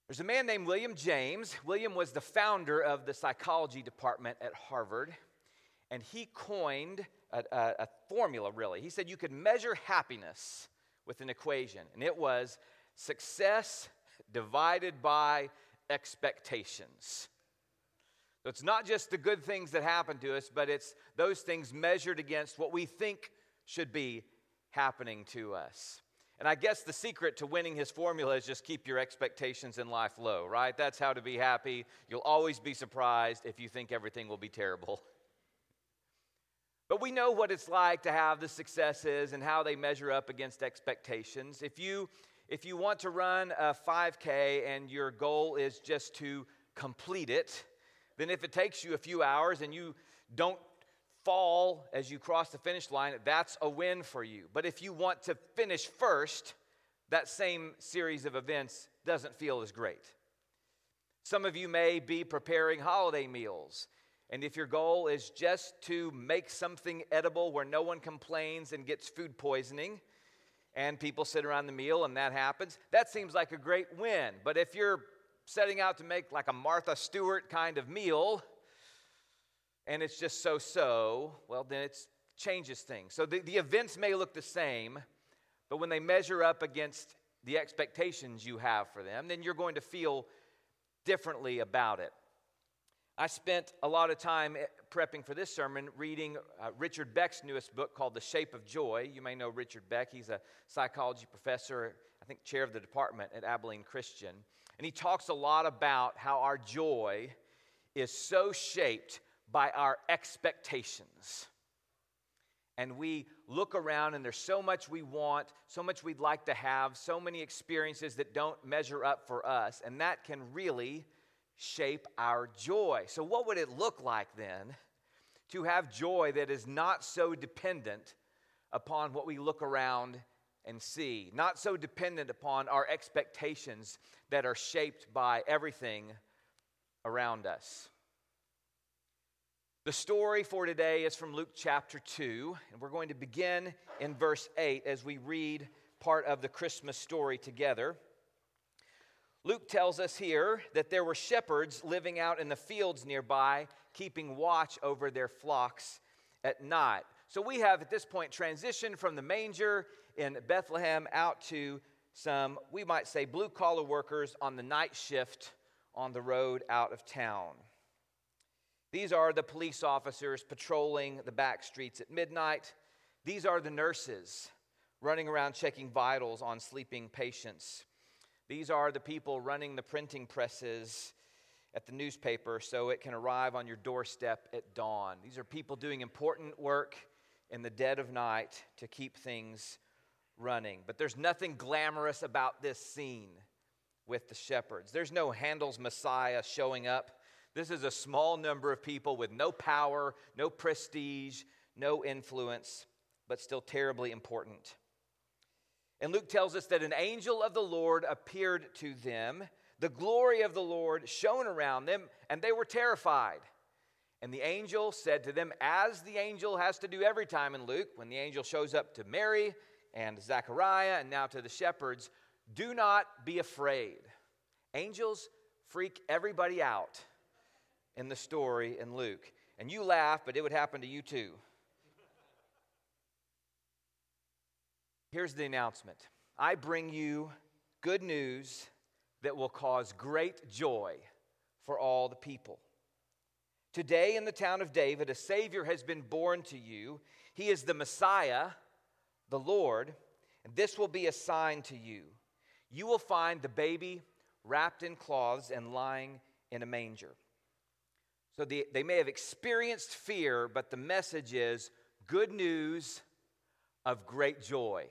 There's a man named William James. William was the founder of the psychology department at Harvard, and he coined a formula, really. He said you could measure happiness with an equation, and it was success divided by expectations. So it's not just the good things that happen to us, but it's those things measured against what we think should be happening to us. And I guess the secret to winning his formula is just keep your expectations in life low, right? That's how to be happy. You'll always be surprised if you think everything will be terrible. But we know what it's like to have the successes and how they measure up against expectations. If you want to run a 5K and your goal is just to complete it, then if it takes you a few hours and you don't fall as you cross the finish line, that's a win for you. But if you want to finish first, that same series of events doesn't feel as great. Some of you may be preparing holiday meals, and if your goal is just to make something edible where no one complains and gets food poisoning, and people sit around the meal and that happens, that seems like a great win. But if you're setting out to make like a Martha Stewart kind of meal, and it's just so-so, well, then it changes things. So the events may look the same, but when they measure up against the expectations you have for them, then you're going to feel differently about it. I spent a lot of time prepping for this sermon reading Richard Beck's newest book called The Shape of Joy. You may know Richard Beck. He's a psychology professor, I think chair of the department at Abilene Christian. And he talks a lot about how our joy is so shaped by our expectations. And we look around and there's so much we want, so much we'd like to have, so many experiences that don't measure up for us, and that can really shape our joy. So what would it look like then to have joy that is not so dependent upon what we look around and see, not so dependent upon our expectations that are shaped by everything around us? The story for today is from Luke chapter 2, and we're going to begin in verse 8 as we read part of the Christmas story together. Luke tells us here that there were shepherds living out in the fields nearby, keeping watch over their flocks at night. So we have at this point transitioned from the manger in Bethlehem out to some, we might say, blue-collar workers on the night shift on the road out of town. These are the police officers patrolling the back streets at midnight. These are the nurses running around checking vitals on sleeping patients. These are the people running the printing presses at the newspaper so it can arrive on your doorstep at dawn. These are people doing important work in the dead of night to keep things running. But there's nothing glamorous about this scene with the shepherds. There's no Handel's Messiah showing up. This is a small number of people with no power, no prestige, no influence, but still terribly important. And Luke tells us that an angel of the Lord appeared to them. The glory of the Lord shone around them, and they were terrified. And the angel said to them, as the angel has to do every time in Luke, when the angel shows up to Mary and Zechariah and now to the shepherds, do not be afraid. Angels freak everybody out in the story in Luke. And you laugh, but it would happen to you too. Here's the announcement. I bring you good news that will cause great joy for all the people. Today in the town of David, a Savior has been born to you. He is the Messiah, the Lord, and this will be a sign to you. You will find the baby wrapped in cloths and lying in a manger. So they may have experienced fear, but the message is good news of great joy.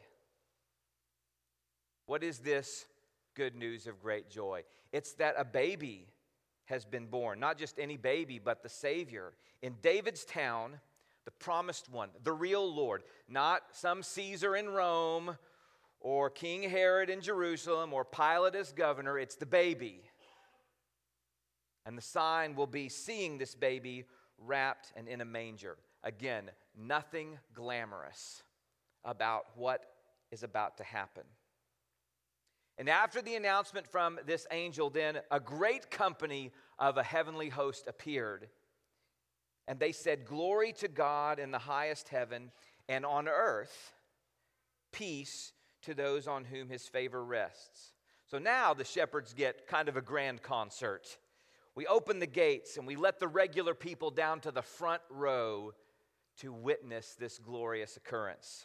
What is this good news of great joy? It's that a baby has been born. Not just any baby, but the Savior. In David's town, the promised one, the real Lord. Not some Caesar in Rome, or King Herod in Jerusalem, or Pilate as governor. It's the baby. And the sign will be seeing this baby wrapped and in a manger. Again, nothing glamorous about what is about to happen. And after the announcement from this angel, then a great company of a heavenly host appeared. And they said, "Glory to God in the highest heaven, and on earth, peace to those on whom his favor rests." So now the shepherds get kind of a grand concert. We open the gates and we let the regular people down to the front row to witness this glorious occurrence.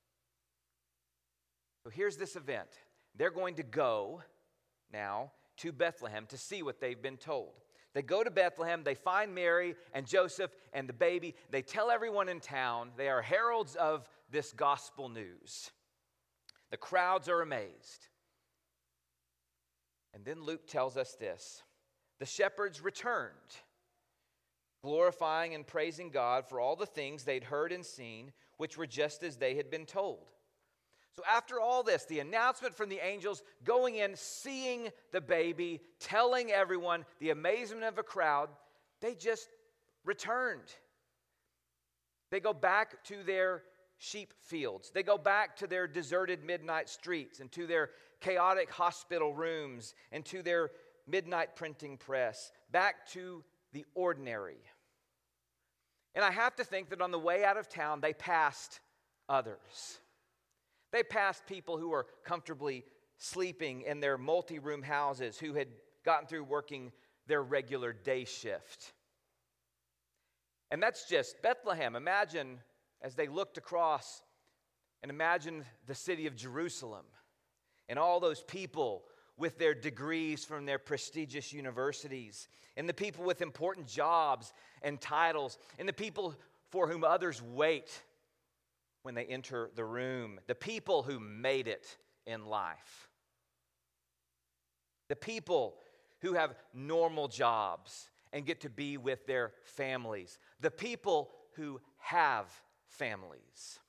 So here's this event. They're going to go now to Bethlehem to see what they've been told. They go to Bethlehem, they find Mary and Joseph and the baby. They tell everyone in town. They are heralds of this gospel news. The crowds are amazed. And then Luke tells us this: the shepherds returned, glorifying and praising God for all the things they'd heard and seen, which were just as they had been told. So after all this, the announcement from the angels, going in, seeing the baby, telling everyone, the amazement of a crowd, they just returned. They go back to their sheep fields. They go back to their deserted midnight streets and to their chaotic hospital rooms and to their midnight printing press, back to the ordinary. And I have to think that on the way out of town, they passed others. They passed people who were comfortably sleeping in their multi-room houses, who had gotten through working their regular day shift. And that's just Bethlehem. Imagine as they looked across and imagined the city of Jerusalem and all those people with their degrees from their prestigious universities, and the people with important jobs and titles, and the people for whom others wait when they enter the room, the people who made it in life, the people who have normal jobs and get to be with their families, the people who have families,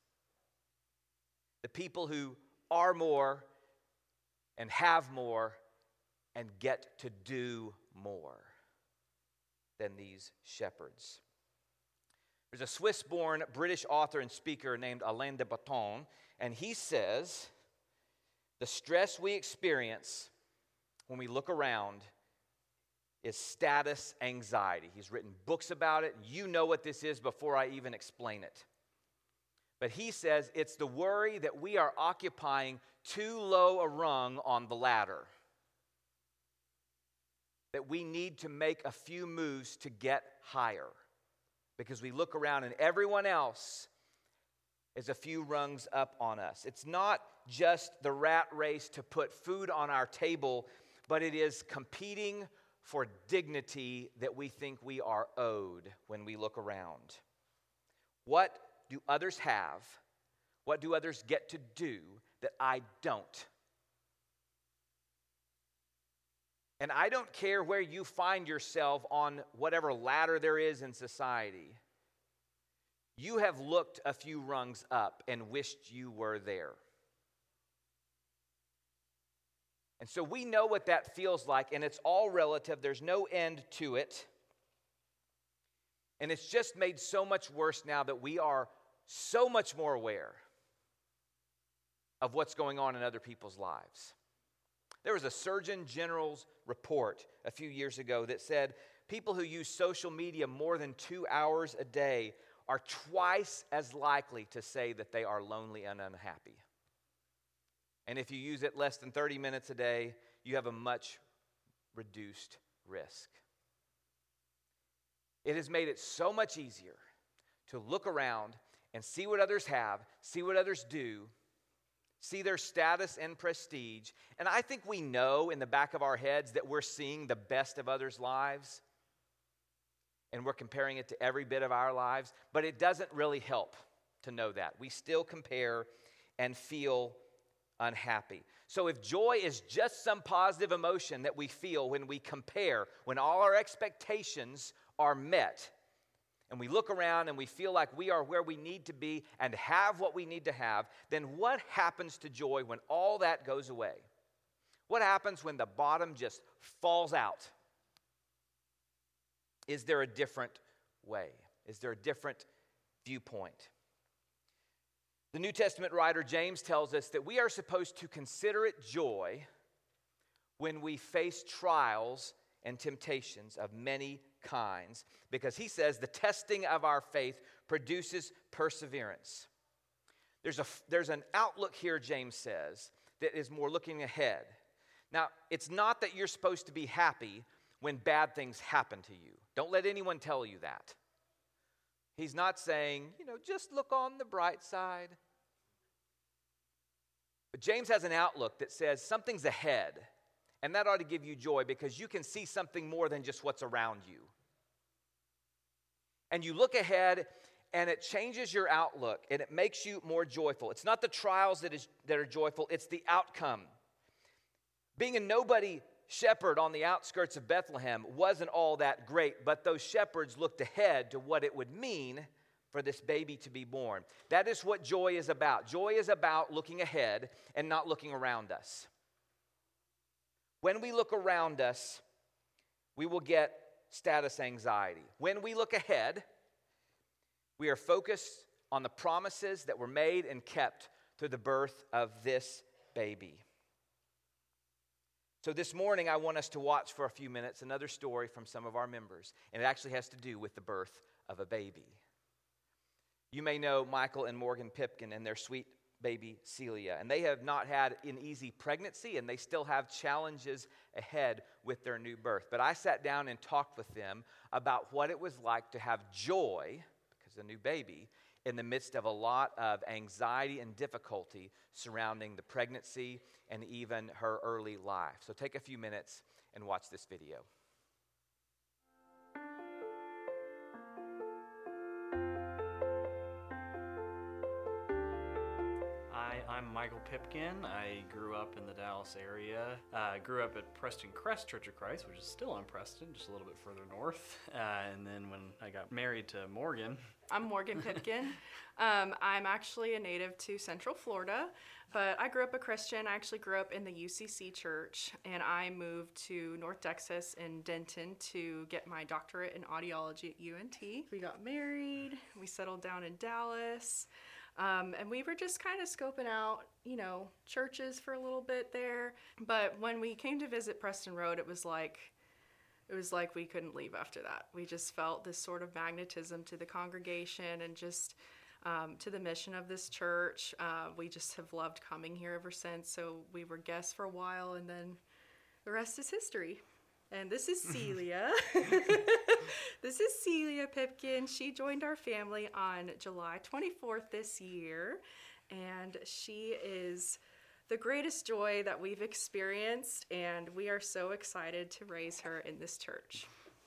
the people who are more and have more and get to do more than these shepherds. There's a Swiss-born British author and speaker named Alain de Botton, and he says, the stress we experience when we look around is status anxiety. He's written books about it. You know what this is before I even explain it. But he says it's the worry that we are occupying too low a rung on the ladder, that we need to make a few moves to get higher. Because we look around and everyone else is a few rungs up on us. It's not just the rat race to put food on our table, but it is competing for dignity that we think we are owed when we look around. What do others have? What do others get to do that I don't? And I don't care where you find yourself on whatever ladder there is in society. You have looked a few rungs up and wished you were there. And so we know what that feels like, and it's all relative. There's no end to it. And it's just made so much worse now that we are so much more aware of what's going on in other people's lives. There was a Surgeon General's report a few years ago that said people who use social media more than 2 hours a day are twice as likely to say that they are lonely and unhappy. And if you use it less than 30 minutes a day, you have a much reduced risk. It has made it so much easier to look around and see what others have, see what others do, see their status and prestige. And I think we know in the back of our heads that we're seeing the best of others' lives, and we're comparing it to every bit of our lives, but it doesn't really help to know that. We still compare and feel unhappy. So if joy is just some positive emotion that we feel when we compare, when all our expectations are met, and we look around and we feel like we are where we need to be and have what we need to have, then what happens to joy when all that goes away? What happens when the bottom just falls out? Is there a different way? Is there a different viewpoint? The New Testament writer James tells us that we are supposed to consider it joy when we face trials and temptations of many kinds, because he says the testing of our faith produces perseverance. There's an outlook here, James says, that is more looking ahead. Now, it's not that you're supposed to be happy when bad things happen to you. Don't let anyone tell you that. He's not saying, just look on the bright side. But James has an outlook that says something's ahead, and that ought to give you joy because you can see something more than just what's around you. And you look ahead, and it changes your outlook, and it makes you more joyful. It's not the trials that are joyful, it's the outcome. Being a nobody shepherd on the outskirts of Bethlehem wasn't all that great, but those shepherds looked ahead to what it would mean for this baby to be born. That is what joy is about. Joy is about looking ahead and not looking around us. When we look around us, we will get status anxiety. When we look ahead, we are focused on the promises that were made and kept through the birth of this baby. So this morning, I want us to watch for a few minutes another story from some of our members, and it actually has to do with the birth of a baby. You may know Michael and Morgan Pipkin and their sweet baby Celia, and they have not had an easy pregnancy, and they still have challenges ahead with their new birth. But I sat down and talked with them about what it was like to have joy, because a new baby, in the midst of a lot of anxiety and difficulty surrounding the pregnancy and even her early life. So take a few minutes and watch this video. I'm Michael Pipkin. I grew up in the Dallas area. Grew up at Preston Crest Church of Christ, which is still on Preston, just a little bit further north. And then when I got married to Morgan. I'm Morgan Pipkin. I'm actually a native to Central Florida, but I grew up a Christian. I actually grew up in the UCC church, and I moved to North Texas in Denton to get my doctorate in audiology at UNT. We got married. We settled down in Dallas. And we were just kind of scoping out, churches for a little bit there. But when we came to visit Preston Road, it was like we couldn't leave after that. We just felt this sort of magnetism to the congregation and just to the mission of this church. We just have loved coming here ever since. So we were guests for a while, and then the rest is history. And this is Celia. This is Celia Pipkin. She joined our family on July 24th this year, and she is the greatest joy that we've experienced, and we are so excited to raise her in this church.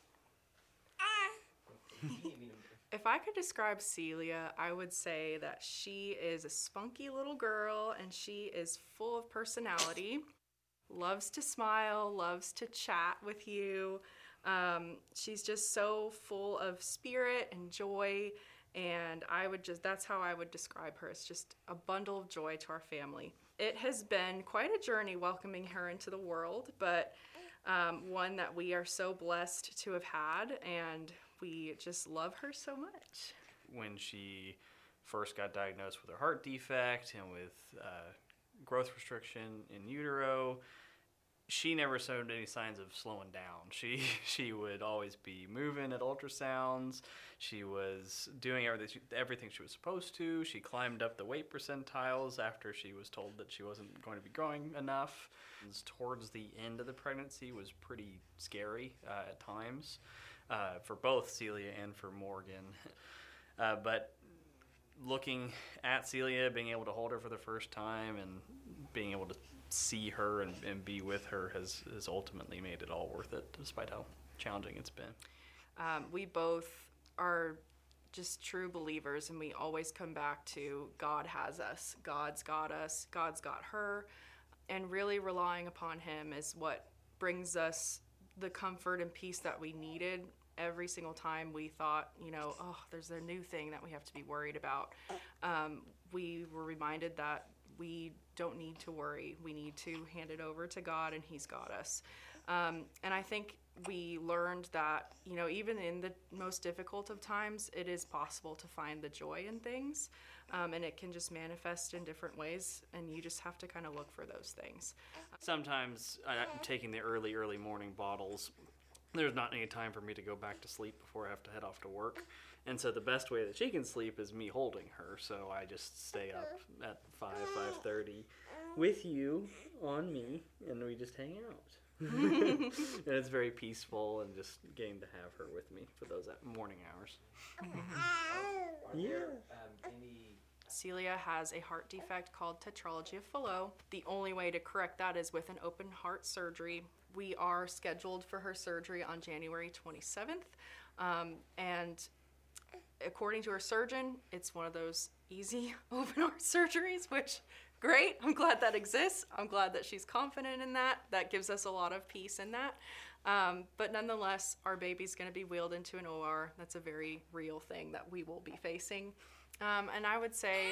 If I could describe Celia, I would say that she is a spunky little girl, and she is full of personality. Loves to smile, loves to chat with you. She's just so full of spirit and joy, and that's how I would describe her. It's just a bundle of joy to our family. It has been quite a journey welcoming her into the world, but one that we are so blessed to have had, and we just love her so much. When she first got diagnosed with a heart defect and with growth restriction in utero, she never showed any signs of slowing down. She would always be moving at ultrasounds. She was doing everything she was supposed to. She climbed up the weight percentiles after she was told that she wasn't going to be growing enough. Towards the end of the pregnancy was pretty scary at times for both Celia and for Morgan. But looking at Celia, being able to hold her for the first time and being able to see her and be with her has ultimately made it all worth it, despite how challenging it's been. We both are just true believers, and we always come back to God has us, God's got us, God's got her, and really relying upon Him is what brings us the comfort and peace that we needed every single time we thought, there's a new thing that we have to be worried about. We were reminded that we don't need to worry. We need to hand it over to God, and He's got us. And I think we learned that, even in the most difficult of times, it is possible to find the joy in things, and it can just manifest in different ways, and you just have to kind of look for those things. Sometimes I'm taking the early morning bottles. There's not any time for me to go back to sleep before I have to head off to work. And so the best way that she can sleep is me holding her. So I just stay up at 5:30 with you on me, and we just hang out. And it's very peaceful, and just getting to have her with me for those morning hours. Yeah. Celia has a heart defect called tetralogy of Fallot. The only way to correct that is with an open heart surgery. We are scheduled for her surgery on January 27th. And according to her surgeon, it's one of those easy open heart surgeries, which, great. I'm glad that exists. I'm glad that she's confident in that. That gives us a lot of peace in that. But nonetheless, our baby's going to be wheeled into an OR. That's a very real thing that we will be facing. And I would say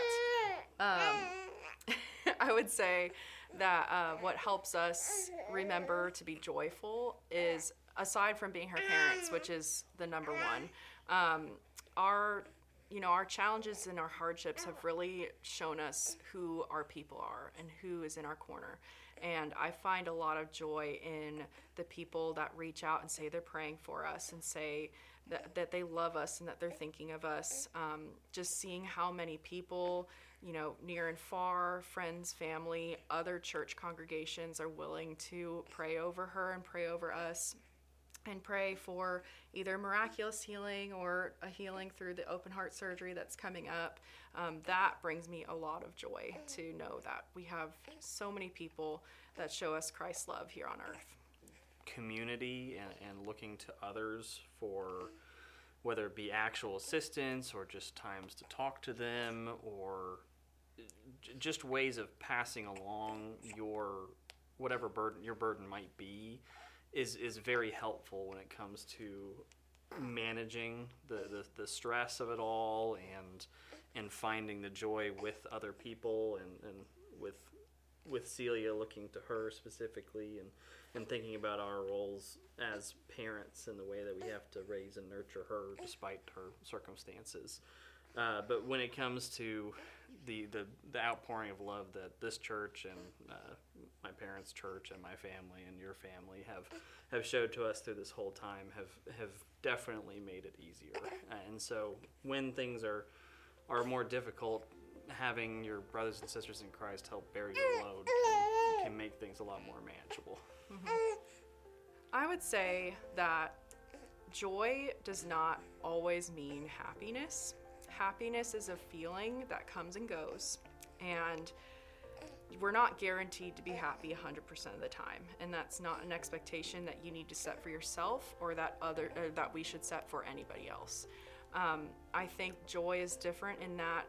that what helps us remember to be joyful is, aside from being her parents, which is the number one, our challenges and our hardships have really shown us who our people are and who is in our corner. And I find a lot of joy in the people that reach out and say they're praying for us and say that they love us and that they're thinking of us. Just seeing how many people, near and far, friends, family, other church congregations are willing to pray over her and pray over us and pray for either miraculous healing or a healing through the open heart surgery that's coming up. That brings me a lot of joy to know that we have so many people that show us Christ's love here on earth. Community and looking to others for whether it be actual assistance or just times to talk to them, or just ways of passing along whatever your burden might be is very helpful when it comes to managing the stress of it all and finding the joy with other people and with Celia, looking to her specifically and thinking about our roles as parents and the way that we have to raise and nurture her despite her circumstances. But when it comes to the outpouring of love that this church and my parents' church and my family and your family have showed to us through this whole time have definitely made it easier. And so when things are more difficult, having your brothers and sisters in Christ help bear your load can make things a lot more manageable. Mm-hmm. I would say that joy does not always mean happiness. Happiness is a feeling that comes and goes, and we're not guaranteed to be happy 100% of the time, and that's not an expectation that you need to set for yourself or that we should set for anybody else. I think joy is different in that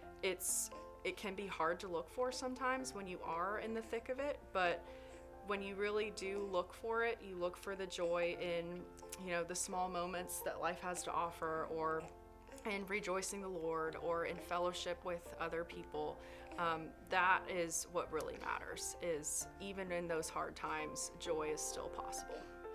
it can be hard to look for sometimes when you are in the thick of it, but when you really do look for it, you look for the joy in, the small moments that life has to offer, or in rejoicing the Lord, or in fellowship with other people. That is what really matters, is even in those hard times, joy is still possible.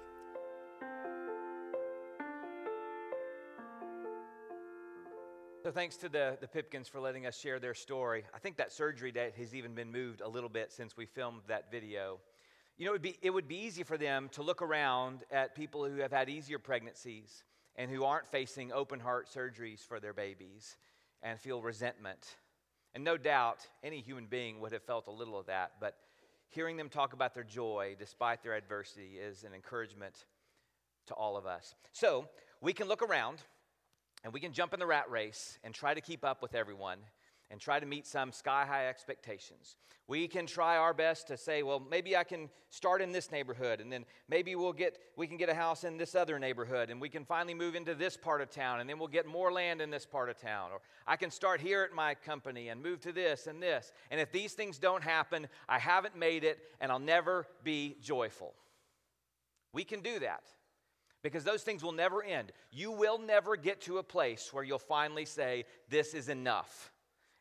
So thanks to the Pipkins for letting us share their story. I think that surgery date has even been moved a little bit since we filmed that video. It would be easy for them to look around at people who have had easier pregnancies and who aren't facing open heart surgeries for their babies and feel resentment. And no doubt any human being would have felt a little of that, but hearing them talk about their joy despite their adversity is an encouragement to all of us. So we can look around and we can jump in the rat race and try to keep up with everyone and try to meet some sky-high expectations. We can try our best to say, well, maybe I can start in this neighborhood, and then maybe we can get a house in this other neighborhood, and we can finally move into this part of town, and then we'll get more land in this part of town. Or I can start here at my company and move to this and this. And if these things don't happen, I haven't made it, and I'll never be joyful. We can do that, because those things will never end. You will never get to a place where you'll finally say, this is enough.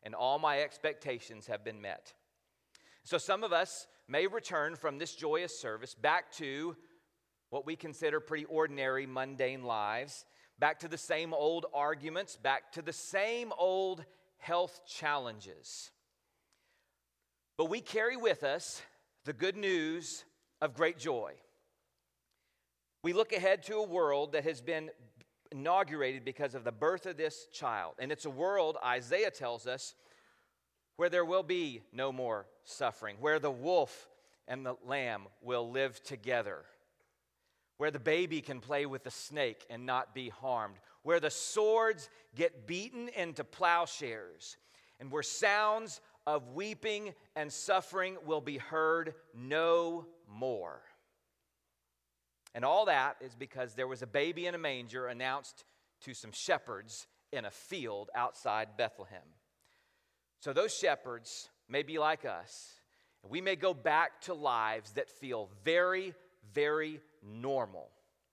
and all my expectations have been met. So some of us may return from this joyous service back to what we consider pretty ordinary, mundane lives, back to the same old arguments, back to the same old health challenges. But we carry with us the good news of great joy. We look ahead to a world that has been inaugurated because of the birth of this child. And it's a world, Isaiah tells us, where there will be no more suffering, where the wolf and the lamb will live together, where the baby can play with the snake and not be harmed, where the swords get beaten into plowshares, and where sounds of weeping and suffering will be heard no more. And all that is because there was a baby in a manger announced to some shepherds in a field outside Bethlehem. So those shepherds may be like us, and we may go back to lives that feel very, very normal.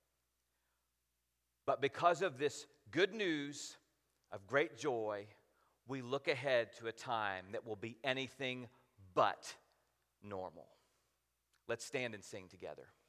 But because of this good news of great joy, we look ahead to a time that will be anything but normal. Let's stand and sing together.